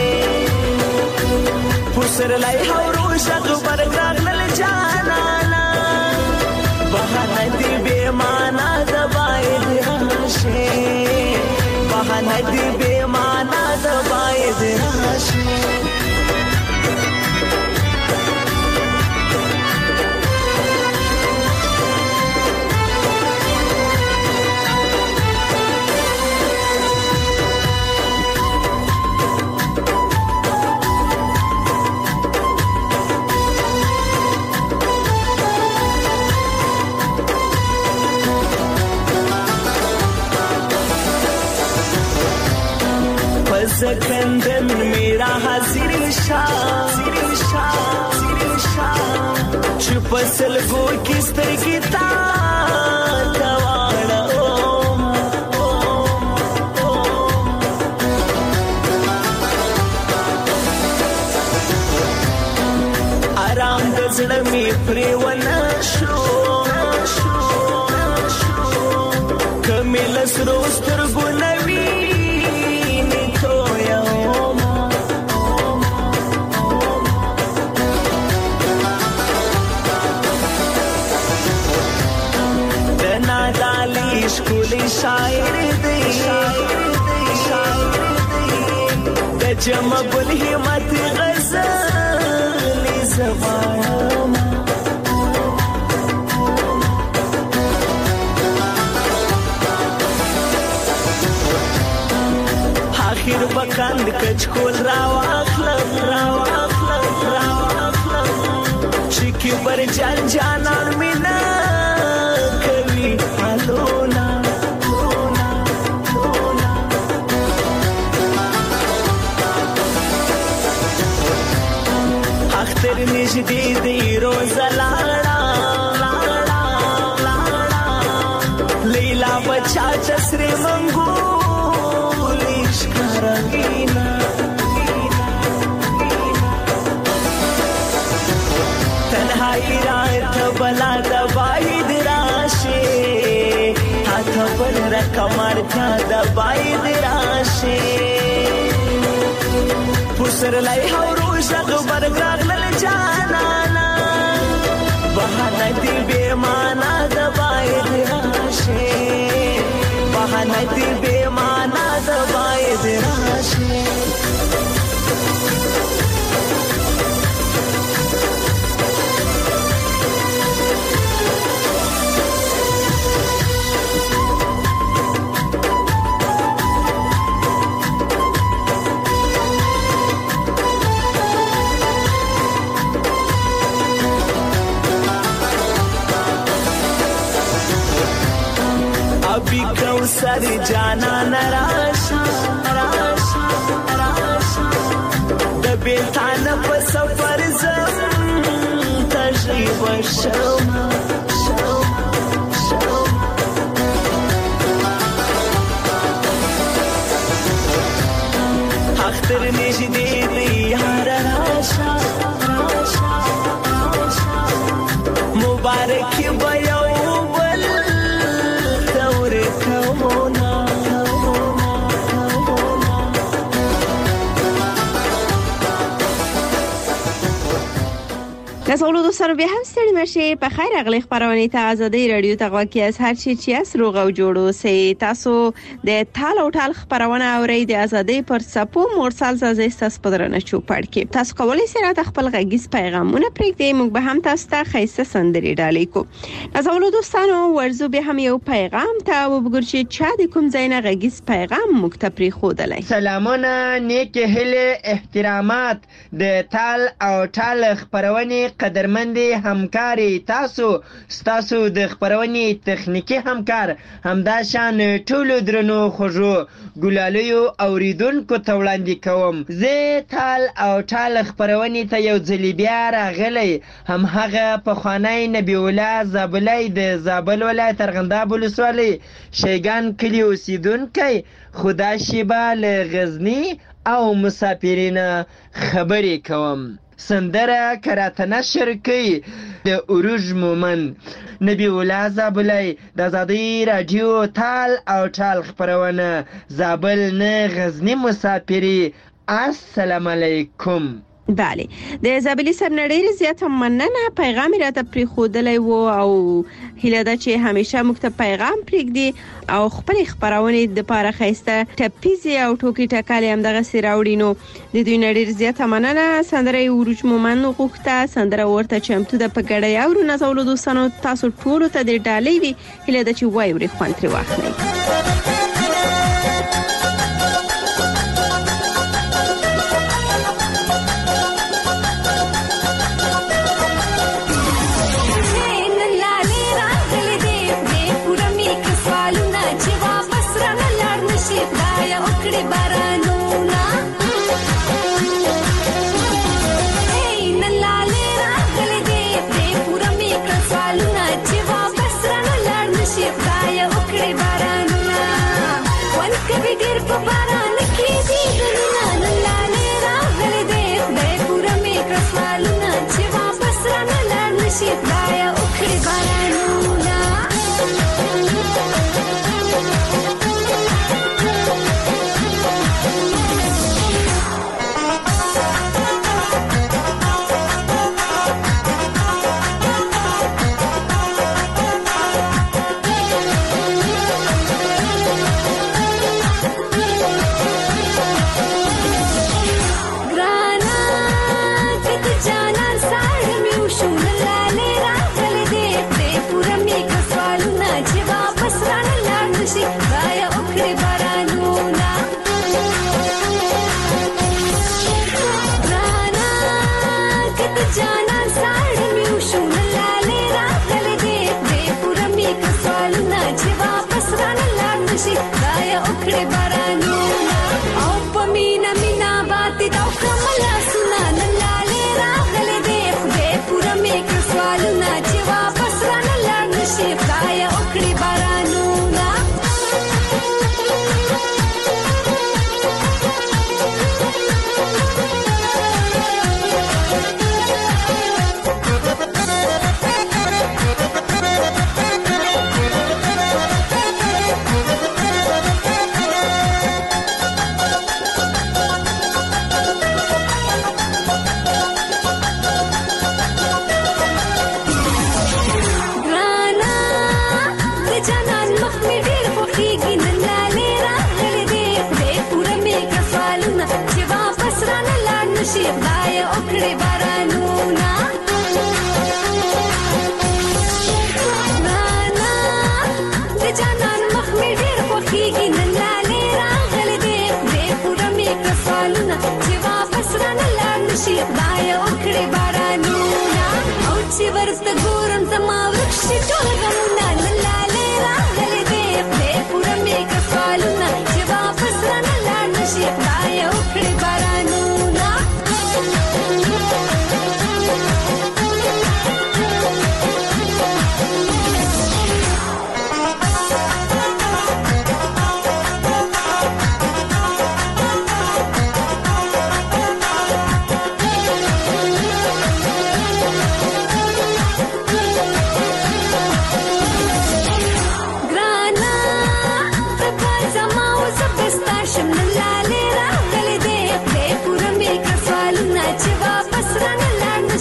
پسر لای هورو شغ برګرغ نل جانا بهانه دی به معنا دبای دراشه بهانه دی به معنا دبای دراشه زکندن میرا حاضر شاه چې پسل گو کستر کی تا تواړه آرام د زړه می پریونه شو کمل سروستر ګنوي شکولی شاعر دی د جمع بالهمت غزل زبان آخر بکند کچکول راواخلم چکی بر جان جانان مینا کوي حالونا اختر نجدی دی روز لاړه لیلا بچا چسری منگو لیش کارگینا تنهایی رات بلا دبای دراشه هاتھ بل رکمر تھا دبای دراشه پسر لای هورو شغ برګرغ نل جانا بهانه دی به معنا دبای دراشه بهانه دی به معنا د باید راشي ابي کوثر جانا نراشا راشا راشا د بیلتان په سفر زم تجربه شوما شوما شوما اختر نجدي دي هر راشا راشا راشا مبارک بيو نازولو دوستانو بیا هم ستړي مشه په خیر اغلی خبرونه ته ازادي رادیو ته غواکي از هر چی چې اس روغ او جوړو سي تاسو د ټال او ټال خبرونه اوري د ازادي پر سپو مورسال زازي تاسو پدرنه چوپړ کې تاسو کولی سئ راته خپل غږیز پیغامونه پرېږدئ موږ به هم تاسو ته خیسه سندري ډالۍ کو نازولو دوستانو ورزو به هم یو پیغام ته وګورئ چې چا د کوم ځای نه غږیز پیغام موږ ته پرېښودلی سلامونه نیک هله احترامات د ټال او ټال خبرونه قدرمندي همکاري تاسو د خبرونې تخنیکی همکار همدا شان ټولو درنو خوږو ګلالیو اوریدونکو ته وړاندې کوم زه ټال او ټال خبرونې ته یو ځل بیا راغلی هم هغه په خوانی نبی الله زابلای د زابل ولایت ارغنداب ولسوالۍ شیګان کلی اوسیدونکی خدا شیبه له غزنی او مسافرین خبرې کوم سندره کرات نشر کوي د اوروج مومن نبی الله زابلای د آزادی رادیو ټال او ټال خبرونه زابل نه غزنی مسافری السلام علیکم بله د زابلی سب نړۍ زیاته مننه پیغام راته پرېښودلی و او هیله ده چې همیشه موږ ته پیغام پرېږدي او خپل خبرونه د پاره خسته ټپیزي او ټوکی ټکالې هم دغه سي راوړي نو د دوی نړۍ زیاته مننه سندره اوروج مومن غوښته سندره ورته چمتو د پګړې او نازولو دوستانو تاسو ټول ته د ډالۍ وی هیله ده چې وای ورې خوان تر واخلئ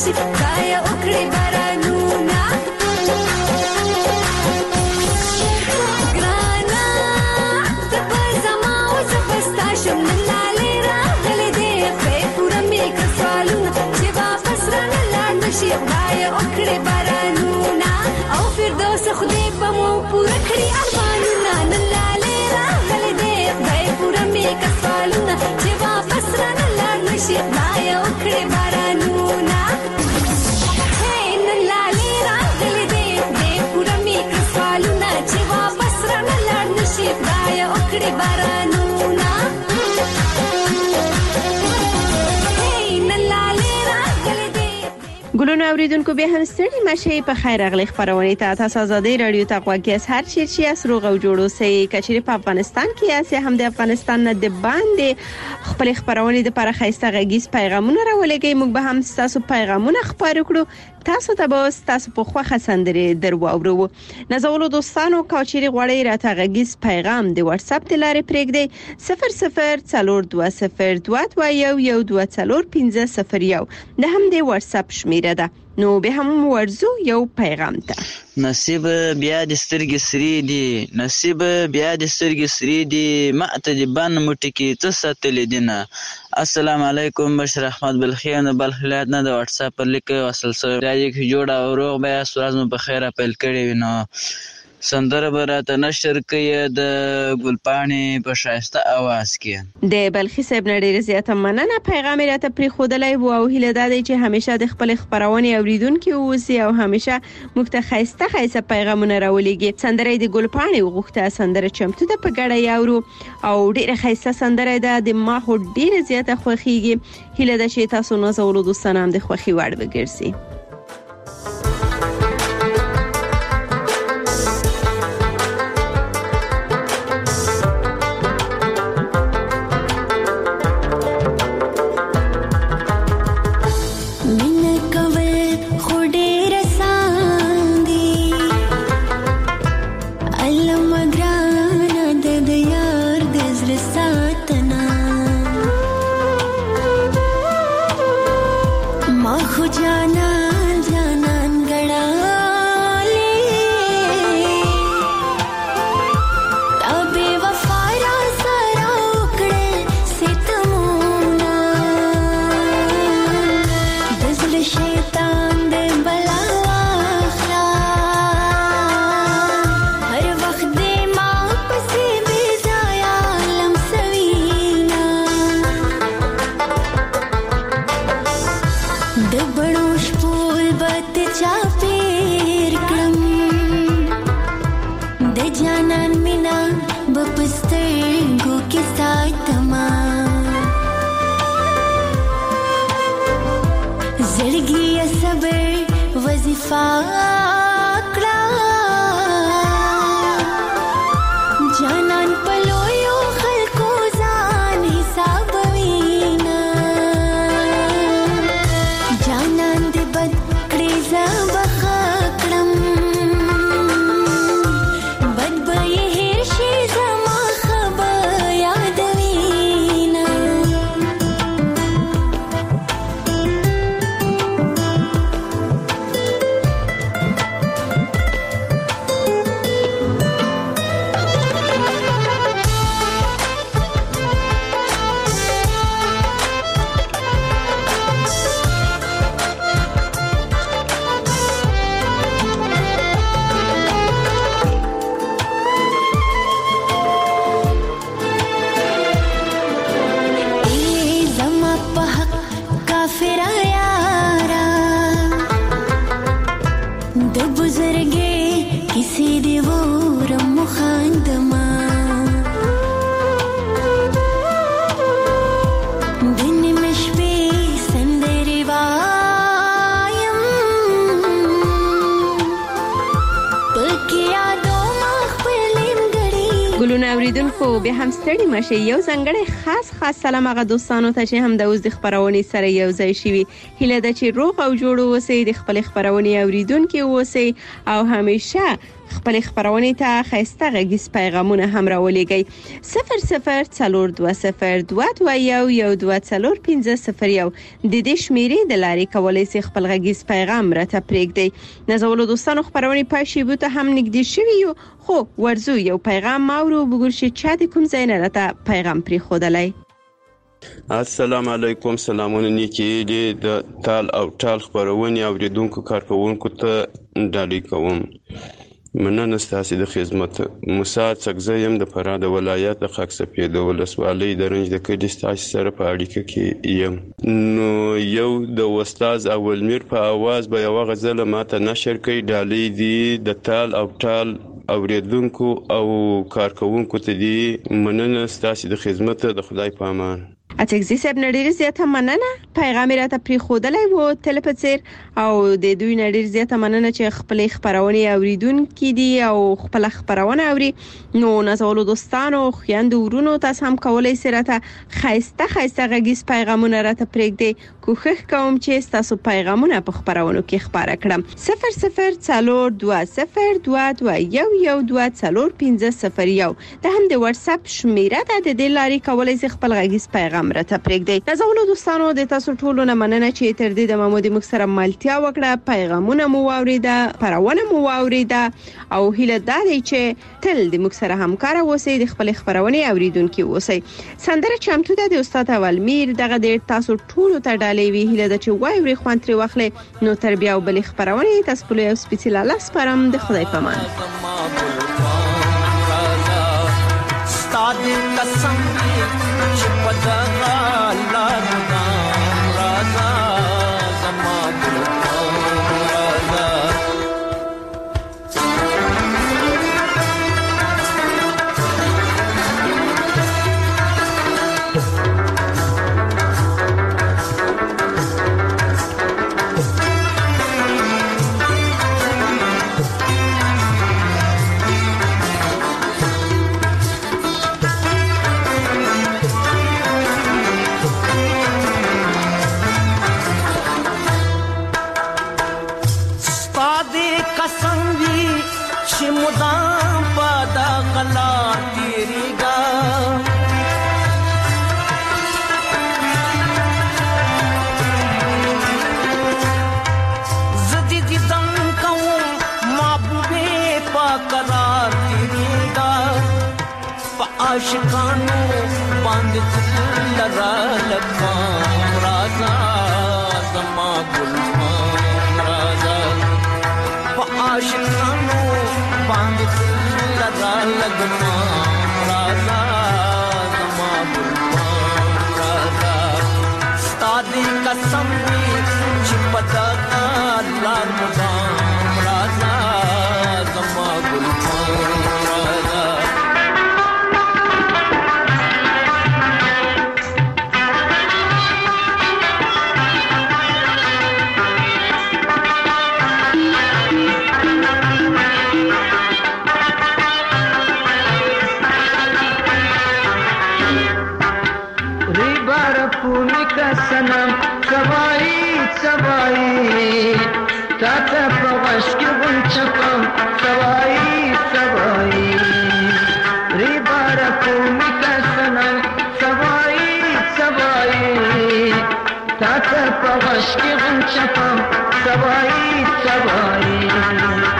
نشي خدای وکړي بارانونه ګرانا ته په زما او زه پستا شم لاله راغلې دې په پوره مې کسوالونه چې واپس رانه لاړ نشي خدای وکړي بارانونه او فردوس خدای په مو پوره کړی ارمانونه لاله راغلې دې په پوره مې کسوالونه چې واپس رانه لاړ نشي خدای وکړي بارانونه لاله راغلې دې په پوره مې کسوالونه چې واپس رانه لاړ نشي خدای وکړي بارانونه ګلونو اوریدونکو به هم ستړي مشه په خیر اغلی خبرونه تاسو آزادي رادیو ته غوږی هر چیرې اسروغ او جوړو سي کچري په افغانستان کې اسه هم د افغانستان نه د باندې خپل خبرونه د پر خيسته غږیز پیغامونه راولېږي موږ به هم تاسو پیغامونه خبرو کړو تاسو ته به تاسو په خوخه سندري درو اورو نزولو دوستانو کاچري غوړی راته غږیز پیغام د واتس اپ د لارې پرېږدي 0042211240 د هم د واتس اپ شمیره ده نو به هم ورزو یو پیغام ته نصیب بیا د سترګې سری دی نصیب بیا د سترګې سری دی ماته د بان موټی کې څه ساتل دینه السلام علیکم بشر احمد بلخیان بلخلات نه د واتس اپ پر لیک وصل سره راځي چې جوړه او روغ بیا سورز مو په خیره پیل کړی وینو سندره براته نشر کوي د ګلپانی په شایسته आवाज کې د بلخي صاحب نړۍ زیاته مننه پیغام راته پری خودلای وو او هله دادی چې همیشه د خپل خبرونه اوریدونکو اوسي او همیشه مخته پیغامونه راولېږي سندره د ګلپانی وغوښته سندره چمتو د پګړې یاورو او ډیره خیسته سندره ده د ما هو ډیره زیاته خوخیږي هله د شي تاسو نو زولو دوستانم د خوخي وړ وګرځي ټولو اوریدونکو به هم ستړي مشه یو ځنګړی خاص سلام هغه دوستانو ته چې هم د اوس د خبرونې سره یو ځای شي هیله ده چې روغ او جوړ اوسئ د خپل خبرونې اوریدونکو اوسئ او همیشه خپل خبرونه ته خسته غږیز پیغامونه هم راولېږئ 0040221241 د دې شمیرې د لارې کولای شي خپل غږیز پیغام راته پرېږدئ نازولو دوستانو خبرونه پښې بوته هم نږدې شوي یو خو ورزو یو پیغام ماورو وګور چې چا د کوم ځای نه راته پیغام پرې خودلای السلام علیکم سلامونه نیکی د تال او ټال خبرونه اوریدونکو کارکونکو ته ډالۍ کوم مننه ستاسو د خدمت موسی څګزیم د فراه د ولایت د خاکسپې د ولسوالۍ د رنج د کډي ستاسو سره په اړیکه کې یم نو یو د استاد اولمیر په आवाज به یو غزل ماته نشر کوي ډالۍ دی د تال او ټال اوریدونکو او کارکونکو ته دی مننه ستاسو د خدمت د خدای په امان اټکزي صاحب نړۍ زیاته مننه پیغام راته پری خودلای وو تلپڅیر او د دوی نړۍ زیاته مننه چې خپل خبرونه اوریدونکو دي او خپل خبرونه اوري نو نازولو دوستانو خويند ورونو تاسو هم کولای سي راته خاصه غږیز پیغامونه راته پرېږدي کوښښ کوم چې تاسو پیغامونه په خبرونو کې خبره کړم 00422212401501 د هم د واتس اپ شمیره ده د لاري کولای سي خپل غږیز پیغام راته پرېږدي نازولو دوستانو د تاسو ټولو نه مننه چې تر دې د محمود مکسره مالتیا وکړه پیغامونه مو واوریده پرونه مو واوریده او هیله ده چې تل د مکسره همکار اوسئ د خپل خبرونه اوریدونکو اوسئ سندره چمتو ده د استاد اولمیر دغه د تاسو ټولو ته ډالۍ وی هیله ده چې وایوري خوانتري واخلې نو تربیه او بل خبرونه تاسو په یو سپیشل لاس پرم د خدای پامان استاد قسم چې پدغه لارنا راځه زما आशिकानो बांध लगा लगा राजा जमा गुलफाम राजा आशिकानो बांध लगा लगा राजा जमा गुलफाम राजा सादी कसम छिपता लाल राजा जमा गुलफाम राजा सनम सवाई सवाई ताता प्रवास के वंचकम सवाई सवाई रे बार भूमिका सनम सवाई सवाई ताता प्रवास के वंचकम सवाई सवाई